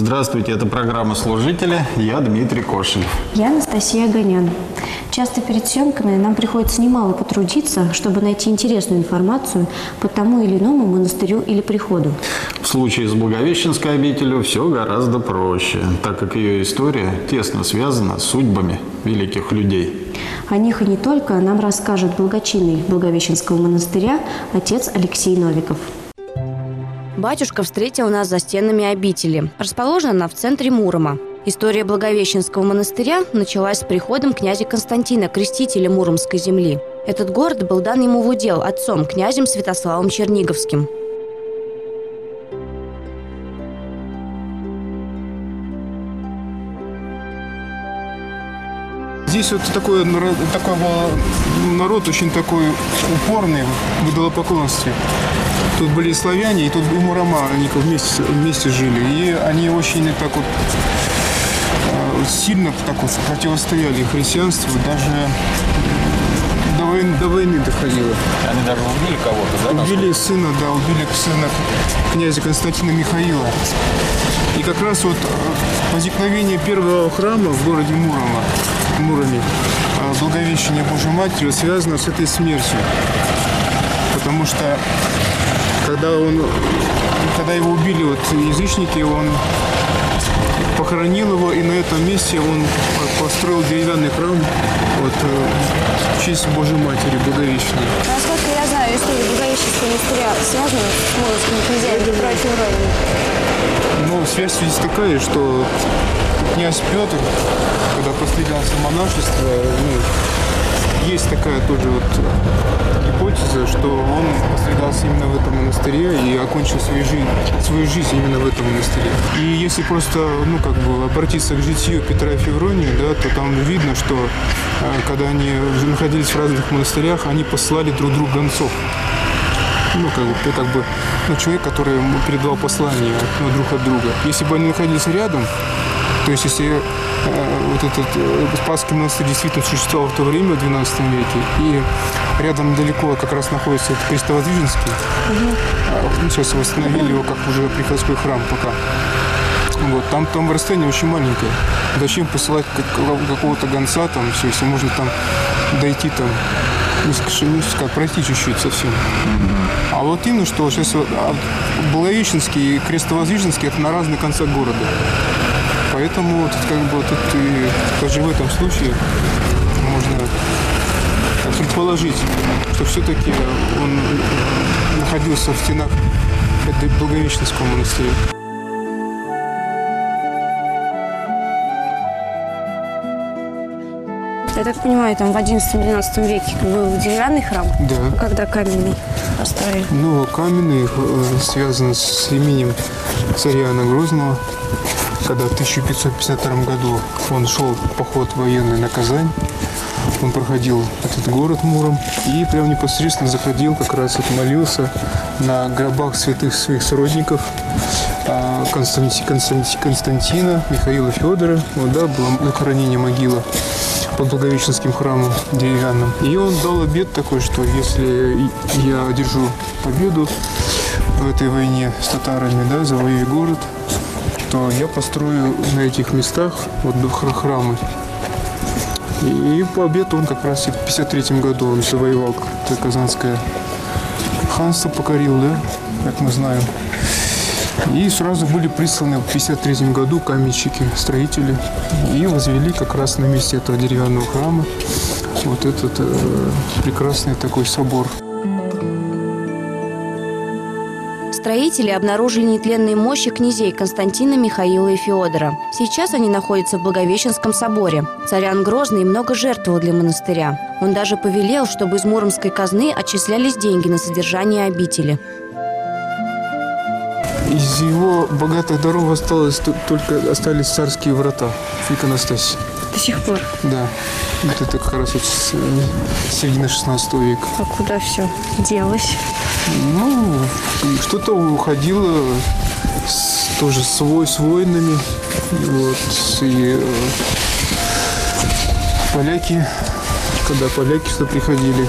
Здравствуйте, это программа «Служители». Я Дмитрий Кошелев. Я Анастасия Оганян. Часто перед съемками нам приходится немало потрудиться, чтобы найти интересную информацию по тому или иному монастырю или приходу. В случае с Благовещенской обителью все гораздо проще, так как ее история тесно связана с судьбами великих людей. О них и не только нам расскажет благочинный Благовещенского монастыря отец Алексей Новиков. Батюшка встретил нас за стенами обители. Расположена она в центре Мурома. История Благовещенского монастыря началась с приходом князя Константина, крестителя Муромской земли. Этот город был дан ему в удел отцом, князем Святославом Черниговским. Здесь вот такой был народ очень такой упорный в идолопоклонстве. Тут были и славяне, и тут и мурома, они вместе жили. И они очень так вот сильно так вот противостояли христианству, даже до войны доходило. Они даже убили кого-то, да? Убили сына князя Константина Михаила. И как раз вот возникновение первого храма в городе Муроме, Благовещение Божьей Матери, связано с этой смертью. Потому что когда его убили язычники, он похоронил его, и на этом месте он построил деревянный храм в честь Божьей Матери Благовещения. Насколько я знаю, история Благовещенского монастыря связана с муромскими князьями Петра и Февронии. Ну, связь здесь такая, что князь Петр, когда постригался в монашество, есть такая тоже гипотеза, что он постригался именно в этом монастыре и окончил свою жизнь именно в этом монастыре. И если просто, обратиться к житию Петра и Февронии, да, то там видно, что когда они находились в разных монастырях, они посылали друг другу гонцов. Человек, который передавал послание друг от друга. Если бы они находились рядом, то есть если этот Спасский монастырь действительно существовал в то время, в XII веке, и рядом далеко как раз находится Крестовоздвиженский, сейчас восстановили его как уже приходской храм пока. Там расстояние очень маленькое. Зачем посылать какого-то гонца, если можно дойти пройти чуть-чуть совсем. А вот именно, что сейчас Благовещенский и Крестовоздвиженский — это на разных концах города. Поэтому даже в этом случае можно предположить, что все-таки он находился в стенах этой Благовещенского монастыря. Я так понимаю, там в XI-XII веке был деревянный храм? Да. А когда каменный построили? Каменный связан с именем царя Иоанна Грозного, когда в 1552 году он шел в поход военный на Казань. Он проходил этот город Муром и прям непосредственно заходил, как раз молился на гробах святых своих сородников Константина, Михаила, Федора. Было захоронение могила под Благовещенским храмом деревянным. И он дал обет такой, что если я одержу победу в этой войне с татарами, завоюю город, то я построю на этих местах храмы. И по обету он как раз в 1953 году он завоевал Казанское ханство, покорил, как мы знаем. И сразу были присланы в 1953 году каменщики, строители, и возвели как раз на месте этого деревянного храма этот прекрасный такой собор. Строители обнаружили нетленные мощи князей Константина, Михаила и Феодора. Сейчас они находятся в Благовещенском соборе. Царь Иоанн Грозный много жертвовал для монастыря. Он даже повелел, чтобы из муромской казны отчислялись деньги на содержание обители. Из его богатых даров остались царские врата иконостаси. До сих пор? Да. Это как раз с середины 16 века. А куда все делось? Что-то уходило тоже с воинами. И поляки, когда поляки сюда приходили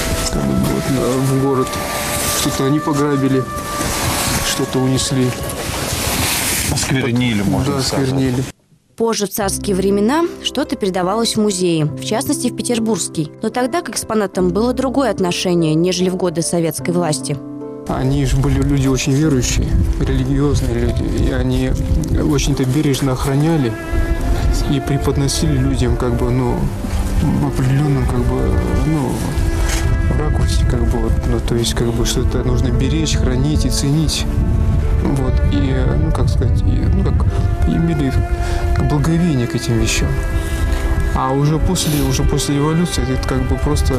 в город, что-то они пограбили, что-то унесли. Осквернили, можно сказать. осквернили. Позже, в царские времена, что-то передавалось в музеи, в частности, в Петербургский. Но тогда к экспонатам было другое отношение, нежели в годы советской власти. Они же были люди очень верующие, религиозные люди. И они очень-то бережно охраняли и преподносили людям как бы, в определенном как бы, в ракурсе, как бы, то есть как бы что-то нужно беречь, хранить и ценить. Вот, и, как сказать, имели благовение к этим вещам. А уже после революции это как бы просто,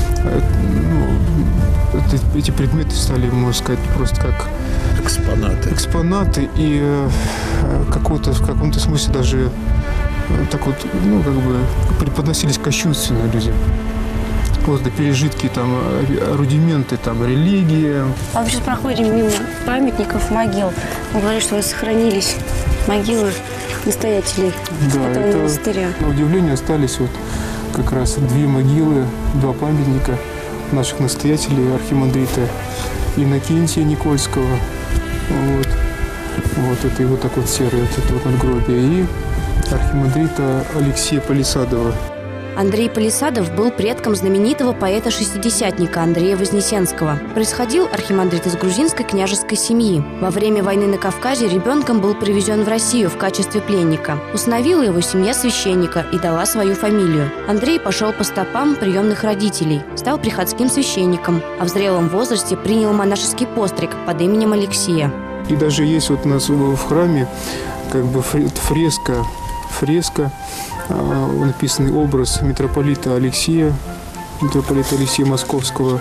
эти предметы стали, можно сказать, просто как экспонаты и в каком-то смысле даже так вот, как бы преподносились кощунственно людям. Просто пережитки, там, рудименты, там, религия. А мы сейчас проходим мимо памятников, могил. Мы говорили, что сохранились могилы настоятелей этого монастыря. На удивление остались вот как раз 2 могилы, 2 памятника наших настоятелей, архимандрита Иннокентия Никольского. Вот это его так вот серое, это вот надгробие. И архимандрита Алексея Палисадова. Андрей Палисадов был предком знаменитого поэта-шестидесятника Андрея Вознесенского. Происходил архимандрит из грузинской княжеской семьи. Во время войны на Кавказе ребенком был привезен в Россию в качестве пленника. Усыновила его семья священника и дала свою фамилию. Андрей пошел по стопам приемных родителей, стал приходским священником, а в зрелом возрасте принял монашеский постриг под именем Алексия. И даже есть вот у нас в храме как бы фреска, написанный образ митрополита Алексея Московского.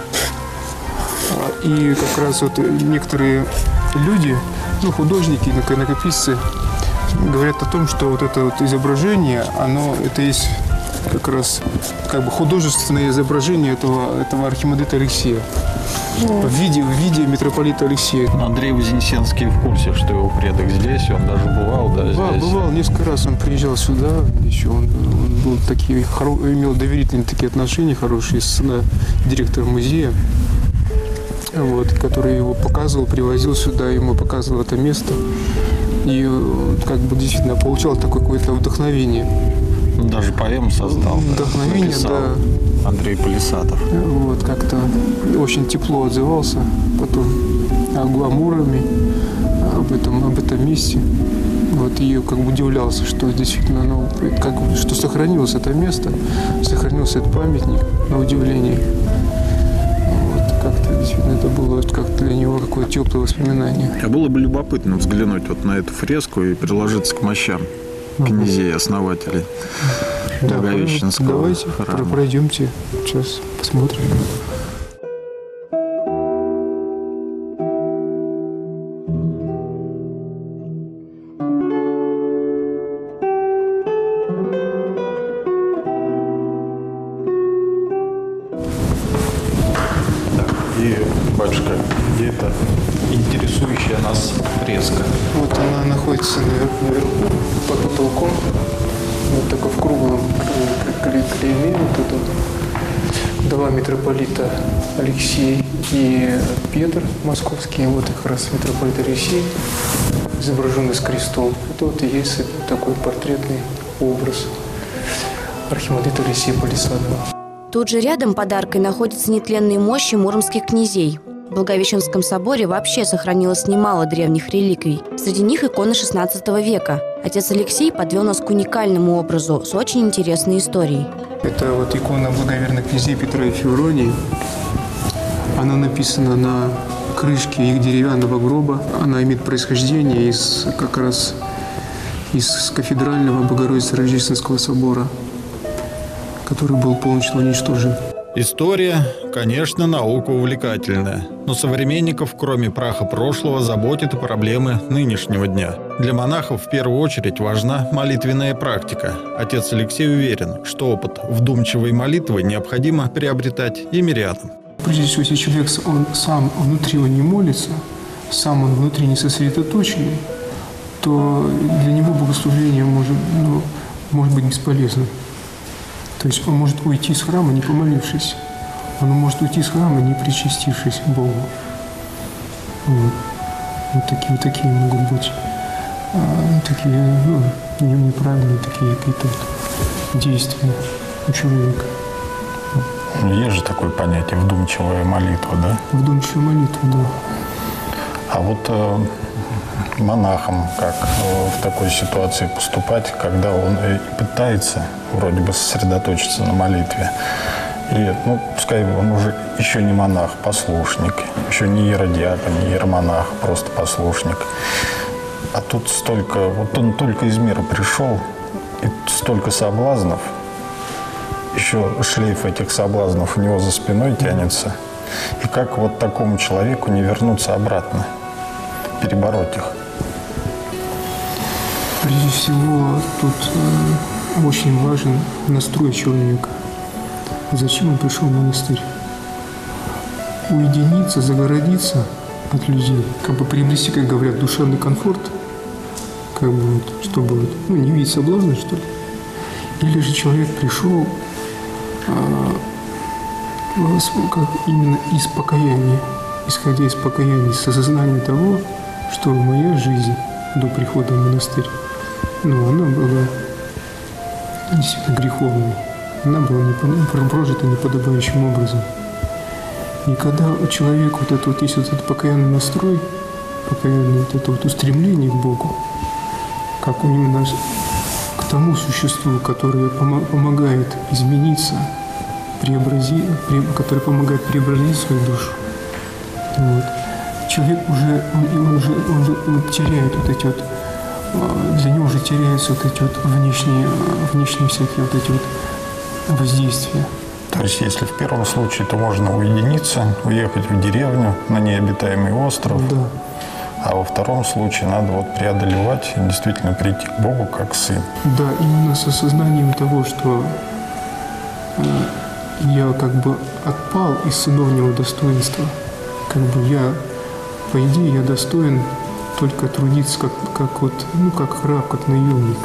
И как раз вот некоторые люди, художники, иконописцы, говорят о том, что вот это вот изображение, это есть как раз как бы художественное изображение этого архимандрита Алексея. В виде митрополита Алексея. Андрей Вознесенский в курсе, что его предок здесь, он даже бывал, здесь? Бывал несколько раз, он приезжал сюда, еще он был имел доверительные такие отношения хорошие с директором музея, который его показывал, привозил сюда, ему показывал это место, и как бы действительно получал такое какое-то вдохновение. Даже поэму создал. Вдохновение, написал. Да. Андрей Палисадов. Как-то очень тепло отзывался потом о Муроме, об этом месте. И как бы удивлялся, что действительно, что сохранилось это место, сохранился этот памятник, на удивление. Как-то действительно это было как-то для него какое-то теплое воспоминание. А было бы любопытно взглянуть на эту фреску и приложиться к мощам князей, основателей Благовещенского давайте храма. Пройдемте, сейчас посмотрим. И, батюшка, где это интересующая нас фреска? Вот она находится наверху, под потолком, такой в круглом клейме. Два митрополита Алексей и Петр Московский. Вот как раз митрополит Алексей, изображенный с крестом. Это и есть такой портретный образ архимандрита Алексея Палисадова. Тут же рядом под аркой находятся нетленные мощи муромских князей. В Благовещенском соборе вообще сохранилось немало древних реликвий. Среди них иконы XVI века. Отец Алексей подвел нас к уникальному образу с очень интересной историей. Это икона благоверных князей Петра и Февронии. Она написана на крышке их деревянного гроба. Она имеет происхождение как раз из кафедрального Богородицы-Рождественского собора, который был полностью уничтожен. История, конечно, наука увлекательная, но современников, кроме праха прошлого, заботят и проблемы нынешнего дня. Для монахов в первую очередь важна молитвенная практика. Отец Алексей уверен, что опыт вдумчивой молитвы необходимо приобретать и мирянам. Прежде всего, если человек сам внутри не молится, сам он внутри не сосредоточенный, то для него богослужение может быть бесполезным. То есть он может уйти из храма, не помолившись. Он может уйти из храма, не причастившись Богу. Вот такие могут быть такие, неправильные такие какие-то действия у человека. Есть же такое понятие вдумчивая молитва, да? Вдумчивая молитва, да. А вот монахам как в такой ситуации поступать, когда он пытается вроде бы сосредоточиться на молитве, и, пускай он уже еще не монах, послушник, еще не иеродиакон, не иеромонах, просто послушник. А тут столько, вот он только из мира пришел, и столько соблазнов, еще шлейф этих соблазнов у него за спиной тянется. И как вот такому человеку не вернуться обратно, перебороть их? Прежде всего, тут очень важен настрой человека. Зачем он пришел в монастырь? Уединиться, загородиться от людей, как бы приобрести, как говорят, душевный комфорт, как бы вот, чтобы не видеть соблазна, что ли. Или же человек пришел как именно из покаяния, исходя из покаяния, из осознания того, что моя жизнь до прихода в монастырь, она была действительно греховной, она была прожита неподобающим образом. И когда у человека есть этот покаянный настрой, покаянное вот это вот устремление к Богу, как именно к тому существу, которое помогает измениться, который помогает преобразить свою душу. Вот. Человек он теряет вот эти вот, для него уже теряются вот эти вот внешние всякие вот эти вот воздействия. То есть, если в первом случае, то можно уединиться, уехать в деревню, на необитаемый остров. Да. А во втором случае надо преодолевать и действительно прийти к Богу как сын. Да, именно с осознанием того, что я как бы отпал из сыновнего достоинства. Как бы по идее, я достоин только трудиться как раб, как наемник.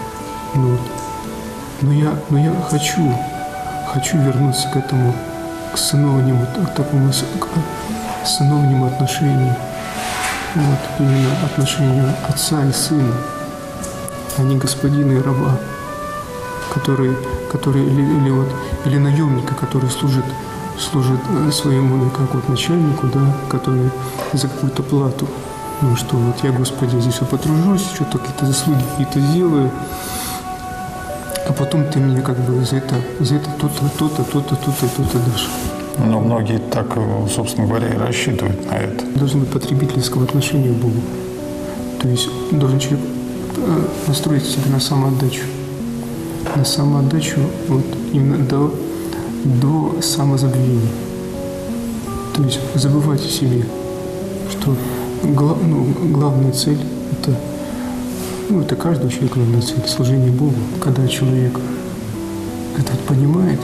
Но я хочу вернуться к этому, к сыновнему, к сыновнему отношению. Именно отношению отца и сына, а не господина и раба, или наемника, который служит своему начальнику, да, который за какую-то плату. Что я, Господи, здесь потружусь, что-то какие-то заслуги какие-то сделаю, а потом ты мне за это то-то дашь. Но многие так, собственно говоря, и рассчитывают на это. Должно быть потребительского отношения к Богу. То есть должен человек настроить себя на самоотдачу. На самоотдачу именно до самозабвения. То есть забывать о себе, что главная цель – это каждого человека главная цель – служение Богу. Когда человек это понимает,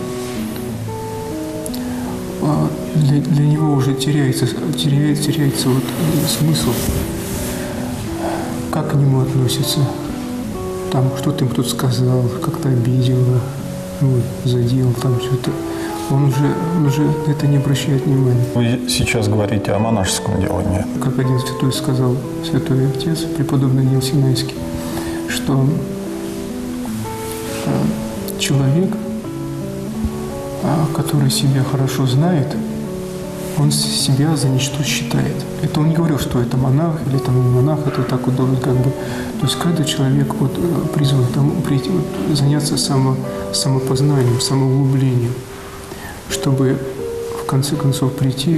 для него уже теряется смысл, как к нему относятся. Там что-то им кто-то сказал, как-то обидел, задел, там что-то. Он уже это не обращает внимания. Вы сейчас говорите о монашеском делании. Как один святой сказал, святой отец, преподобный Нил Синайский, что человек, который себя хорошо знает, он себя за ничто считает. Это он не говорил, что это монах или там не монах, это так вот должен То есть каждый человек призван заняться самопознанием, самоуглублением, чтобы в конце концов прийти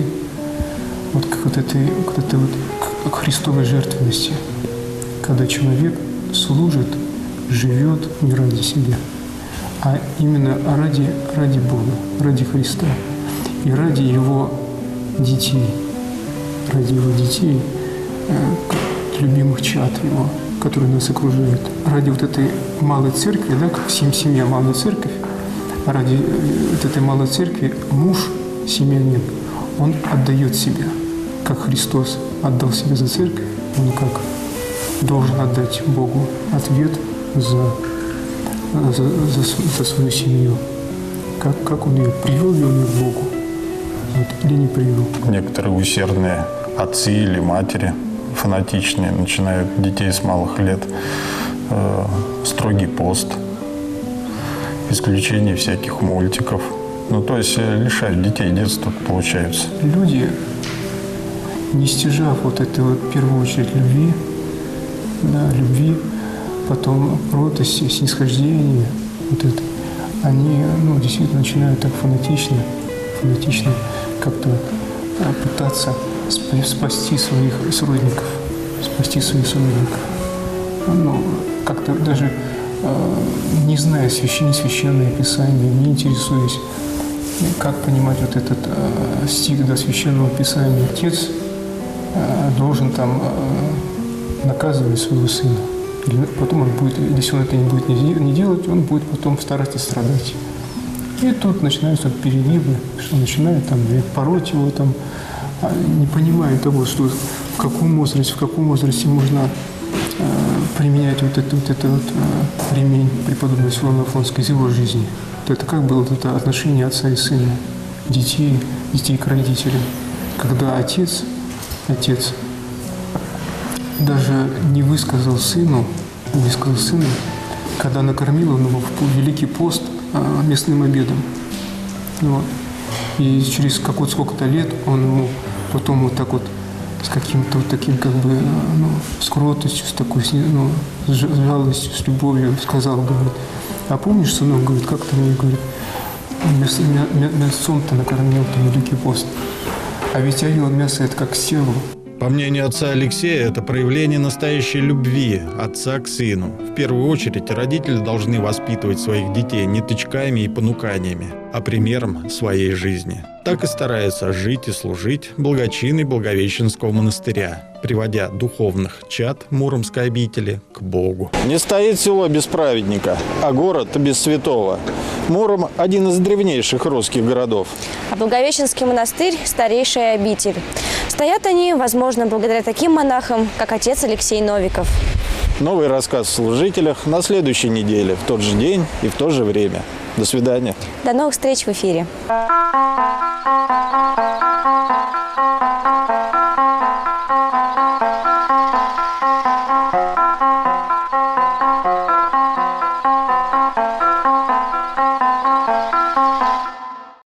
к Христовой жертвенности, когда человек служит, живет не ради себя, а именно ради Бога, ради Христа и ради Его детей, любимых чад Его, которые нас окружают, ради этой малой церкви, как семья малая церковь, ради этой малой церкви муж, семьянин, он отдает себя, как Христос отдал себя за церковь, он как должен отдать Богу ответ за свою семью, как он ее привел к Богу или не привел. Некоторые усердные отцы или матери фанатичные, начинают детей с малых лет, строгий пост, исключение всяких мультиков. Ну, то есть лишают детей детства, получается. Люди, не стяжав вот этой вот, в первую очередь, любви, потом кротости, снисхождения, вот это, они, действительно начинают так фанатично как-то пытаться спасти своих сродников. Как-то даже не зная ни священное писание, не интересуясь, как понимать вот этот стих Священного Писания. Отец должен там наказывать своего сына. Или потом он будет, если он это не будет не делать, он будет потом стараться страдать. И тут начинаются перегибы, что начинают там пороть его, там, не понимая того, что в каком возрасте можно применять вот этот ремень преподобного Силуана Афонского из его жизни. Это как было это отношение отца и сына, детей к родителям, когда отец даже не высказал сыну, когда накормил он его в Великий пост местным обедом. Вот. И через сколько-то лет он ему потом вот так вот с каким-то вот таким с кротостью, с такой с жалостью, с любовью сказал, говорит: а помнишь, сынок, говорит, как ты мне, говорит, мясом-то накормил ты Великий пост, а ведь я ел мясо это как стерву. По мнению отца Алексея, это проявление настоящей любви отца к сыну. В первую очередь, родители должны воспитывать своих детей не тычками и понуканиями, а примером своей жизни. Так и старается жить и служить благочинный Благовещенского монастыря, приводя духовных чад Муромской обители к Богу. Не стоит село без праведника, а город без святого. Муром – один из древнейших русских городов. А Благовещенский монастырь – старейшая обитель. Стоят они, возможно, благодаря таким монахам, как отец Алексей Новиков. Новый рассказ в «Служителях» на следующей неделе, в тот же день и в то же время. До свидания. До новых встреч в эфире.